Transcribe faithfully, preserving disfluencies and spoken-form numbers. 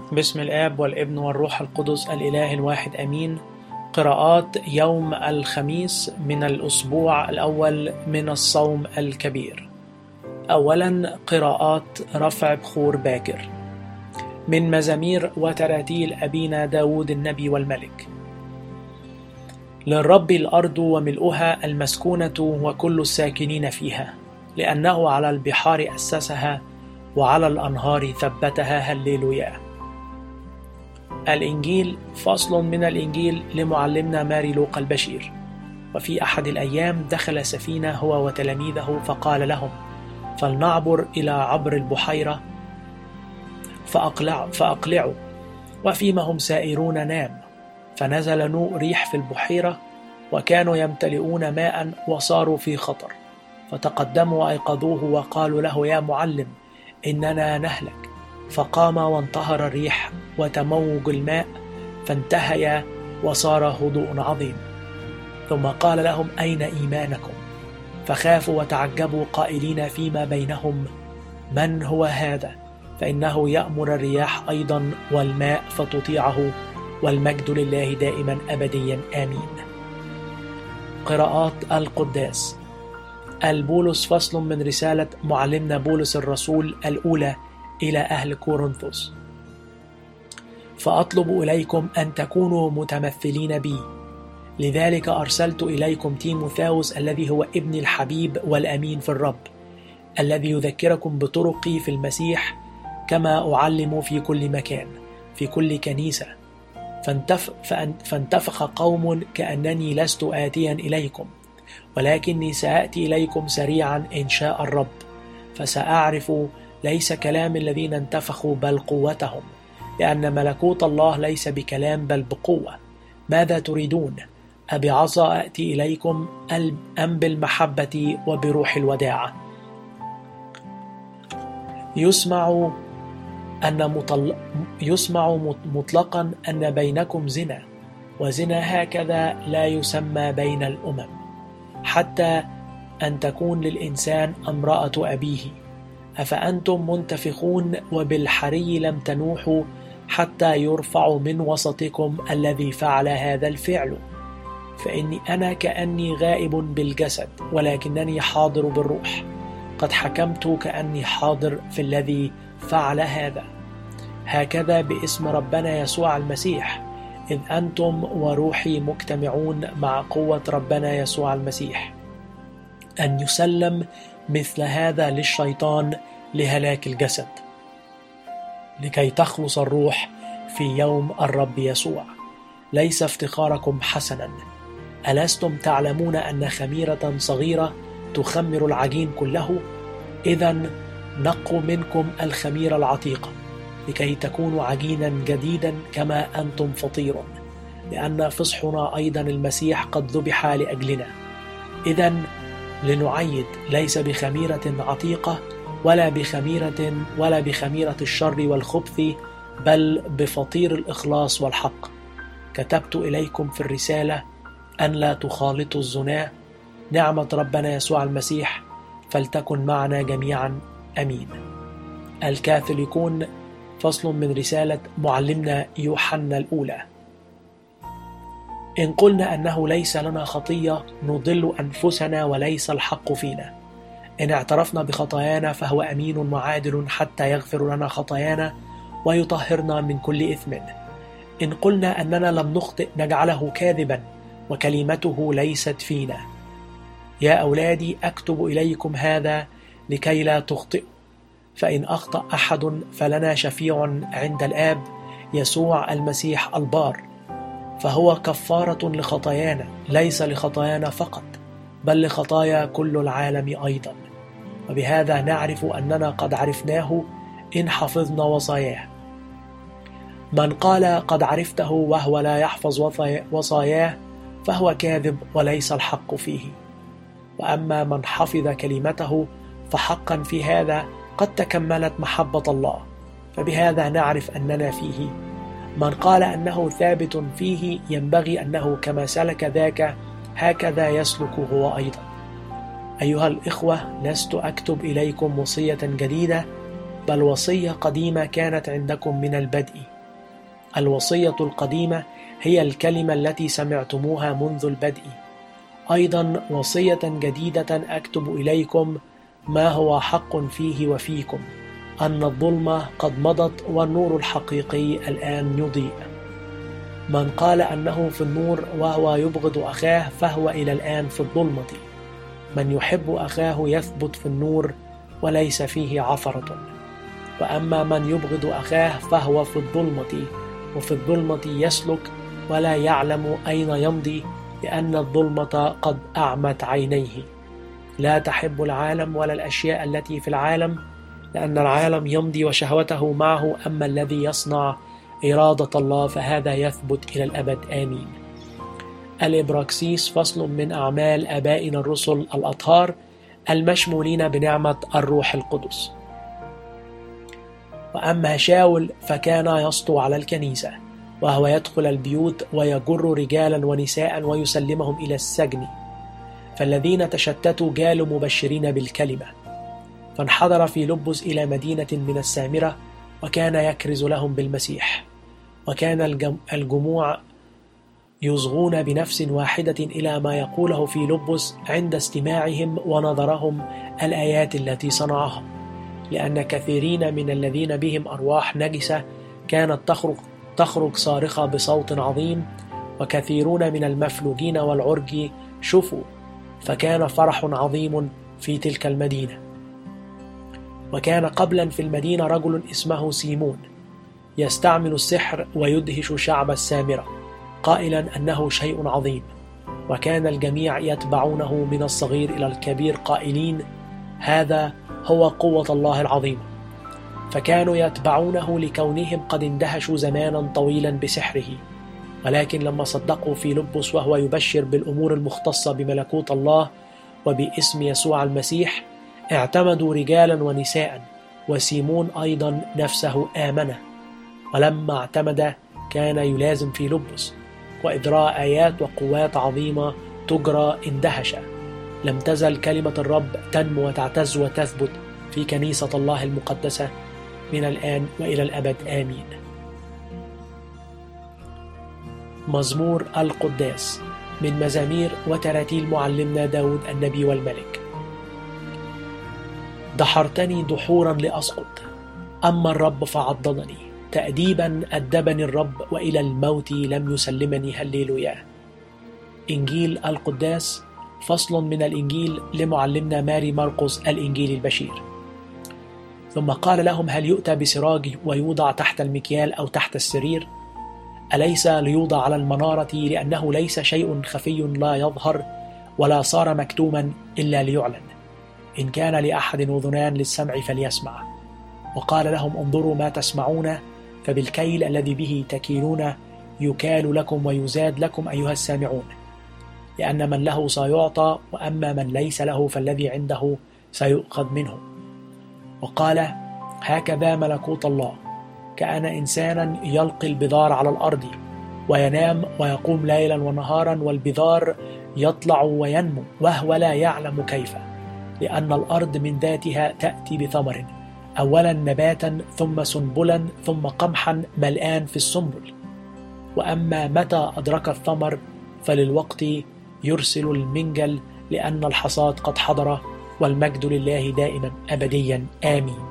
باسم الآب والابن والروح القدس الإله الواحد آمين. قراءات يوم الخميس من الأسبوع الأول من الصوم الكبير. أولا قراءات رفع بخور باكر من مزامير وتراتيل أبينا داود النبي والملك. للرب الأرض وملؤها المسكونة وكل الساكنين فيها، لأنه على البحار أسسها وعلى الأنهار ثبتها. هللويا. الإنجيل فصل من الإنجيل لمعلمنا ماري لوقا البشير. وفي أحد الأيام دخل سفينة هو وتلاميذه، فقال لهم: فلنعبر إلى عبر البحيرة فأقلعوا, فأقلعوا. وفيما هم سائرون نام، فنزل نوء ريح في البحيرة، وكانوا يمتلئون ماء وصاروا في خطر. فتقدموا وأيقظوه وقالوا له: يا معلم، إننا نهلك. فقام وانتهر الريح وتموج الماء، فانتهيا وصار هدوء عظيم. ثم قال لهم: أين إيمانكم؟ فخافوا وتعجبوا قائلين فيما بينهم: من هو هذا؟ فإنه يأمر الرياح أيضا والماء فتطيعه، والمجد لله دائما أبديا آمين. قراءات القداس. البولس فصل من رسالة معلمنا بولس الرسول الأولى إلى أهل كورنثوس. فأطلب إليكم أن تكونوا متمثلين بي، لذلك أرسلت إليكم تيموثاوس الذي هو ابني الحبيب والأمين في الرب، الذي يذكركم بطرقي في المسيح كما أعلم في كل مكان في كل كنيسة. فانتف فانتفخ قوم كأنني لست آتيا إليكم، ولكني سأتي إليكم سريعا إن شاء الرب، فسأعرف ليس كلام الذين انتفخوا بل قوتهم، لأن ملكوت الله ليس بكلام بل بقوة. ماذا تريدون؟ أبعصا أتي إليكم أم بالمحبة وبروح الوداعة؟ يسمع أن مطل... يسمع مطلقا أن بينكم زنا، وزنا هكذا لا يسمى بين الأمم، حتى أن تكون للإنسان امرأة أبيه. أفأنتم منتفخون وبالحري لم تنوحوا حتى يرفع من وسطكم الذي فعل هذا الفعل؟ فإني أنا كأني غائب بالجسد، ولكنني حاضر بالروح. قد حكمت كأني حاضر في الذي فعل هذا. هكذا باسم ربنا يسوع المسيح، إذ أنتم وروحي مجتمعون مع قوة ربنا يسوع المسيح، أن يسلم مثل هذا للشيطان لهلاك الجسد، لكي تخلص الروح في يوم الرب يسوع. ليس افتخاركم حسنا. ألستم تعلمون أن خميرة صغيرة تخمر العجين كله؟ إذن نقوا منكم الخميرة العتيقة، لكي تكونوا عجينا جديدا كما أنتم فطير، لأن فصحنا أيضا المسيح قد ذبح لأجلنا. إذن لنعيد، ليس بخميرة عتيقة ولا بخميرة ولا بخميرة الشر والخبث، بل بفطير الإخلاص والحق. كتبت إليكم في الرسالة أن لا تخالطوا الزنا. نعمة ربنا يسوع المسيح فلتكن معنا جميعا آمين. الكاثوليكون فصل من رسالة معلمنا يوحنا الأولى. إن قلنا أنه ليس لنا خطية نضل أنفسنا وليس الحق فينا. إن اعترفنا بخطايانا فهو أمين وعادل حتى يغفر لنا خطايانا ويطهرنا من كل إثم. إن قلنا أننا لم نخطئ نجعله كاذبا وكلمته ليست فينا. يا أولادي، أكتب إليكم هذا لكي لا تخطئوا. فإن أخطأ أحد فلنا شفيع عند الآب، يسوع المسيح البار، فهو كفارة لخطايانا، ليس لخطايانا فقط بل لخطايا كل العالم أيضا. وبهذا نعرف أننا قد عرفناه إن حفظنا وصاياه. من قال قد عرفته وهو لا يحفظ وصاياه فهو كاذب وليس الحق فيه. وأما من حفظ كلمته فحقا في هذا قد تكملت محبة الله، فبهذا نعرف أننا فيه. من قال أنه ثابت فيه ينبغي أنه كما سلك ذاك هكذا يسلك هو أيضا. أيها الإخوة، لست أكتب إليكم وصية جديدة، بل وصية قديمة كانت عندكم من البدء، الوصية القديمة هي الكلمة التي سمعتموها منذ البدء. أيضا وصية جديدة أكتب إليكم ما هو حق فيه وفيكم، أن الظلمة قد مضت والنور الحقيقي الآن يضيء. من قال أنه في النور وهو يبغض أخاه فهو إلى الآن في الظلمة. من يحب أخاه يثبت في النور وليس فيه عثرة. وأما من يبغض أخاه فهو في الظلمة، وفي الظلمة يسلك ولا يعلم أين يمضي، لأن الظلمة قد أعمت عينيه. لا تحب العالم ولا الأشياء التي في العالم، لأن العالم يمضي وشهوته معه، أما الذي يصنع إرادة الله فهذا يثبت إلى الأبد. آمين. الإبراكسيس فصل من أعمال آبائنا الرسل الأطهار المشمولين بنعمة الروح القدس. وأما شاول فكان يسطو على الكنيسة، وهو يدخل البيوت ويجر رجالا ونساء ويسلمهم إلى السجن. فالذين تشتتوا جالوا مبشرين بالكلمة. فانحدر فيلبس إلى مدينة من السامرة، وكان يكرز لهم بالمسيح. وكان الجموع يصغون بنفس واحدة إلى ما يقوله فيلبس عند استماعهم ونظرهم الآيات التي صنعها، لأن كثيرين من الذين بهم أرواح نجسة كانت تخرج, تخرج صارخة بصوت عظيم، وكثيرون من المفلوجين والعرج شفوا، فكان فرح عظيم في تلك المدينة. وكان قبلا في المدينة رجل اسمه سيمون يستعمل السحر ويدهش شعب السامرة، قائلا أنه شيء عظيم. وكان الجميع يتبعونه من الصغير إلى الكبير قائلين هذا هو قوة الله العظيمة. فكانوا يتبعونه لكونهم قد اندهشوا زمانا طويلا بسحره. ولكن لما صدقوا فيلبس وهو يبشر بالأمور المختصة بملكوت الله وباسم يسوع المسيح، اعتمدوا رجالا ونساء، وسيمون أيضا نفسه آمن. ولما اعتمد كان يلازم فيلبس، وإذ رأى آيات وقوات عظيمة تجرى اندهش. لم تزل كلمة الرب تنمو وتعتز وتثبت في كنيسة الله المقدسة من الآن وإلى الأبد. آمين. مزمور القداس من مزامير وتراتيل معلمنا داود النبي والملك. دحرتني دحورا لأسقط، أما الرب فعضدني. تأديبا أدبني الرب، وإلى الموت لم يسلمني. هللويا. إنجيل القداس فصل من الإنجيل لمعلمنا ماري مرقس الإنجيل البشير. ثم قال لهم هل يؤتى بسراج ويوضع تحت المكيال أو تحت السرير؟ أليس ليوضع على المنارة؟ لأنه ليس شيء خفي لا يظهر ولا صار مكتوما إلا ليعلن. إن كان لأحد أذنان للسمع فليسمع. وقال لهم انظروا ما تسمعون، فبالكيل الذي به تكيلون يكال لكم ويزاد لكم أيها السامعون. لأن من له سيعطى، وأما من ليس له فالذي عنده سيؤخذ منه. وقال هكذا ملكوت الله، كأن إنسانا يلقي البذار على الأرض وينام ويقوم ليلا ونهارا، والبذار يطلع وينمو وهو لا يعلم كيف، لأن الأرض من ذاتها تأتي بثمر، أولا نباتا ثم سنبلا ثم قمحا ملآن في السنبل. وأما متى أدرك الثمر فللوقت يرسل المنجل، لأن الحصاد قد حضر، والمجد لله دائما أبديا. آمين.